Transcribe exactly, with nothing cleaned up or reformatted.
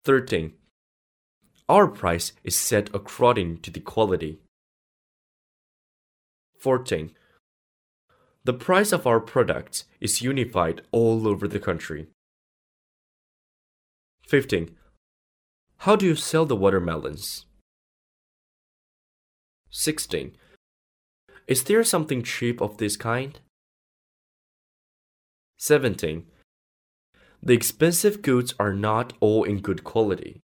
thirteen. Our price is set according to the quality. fourteen. The price of our products is unified all over the country. fifteen. How do you sell the watermelons? sixteen. Is there something cheap of this kind? seventeen. The expensive goods are not all in good quality.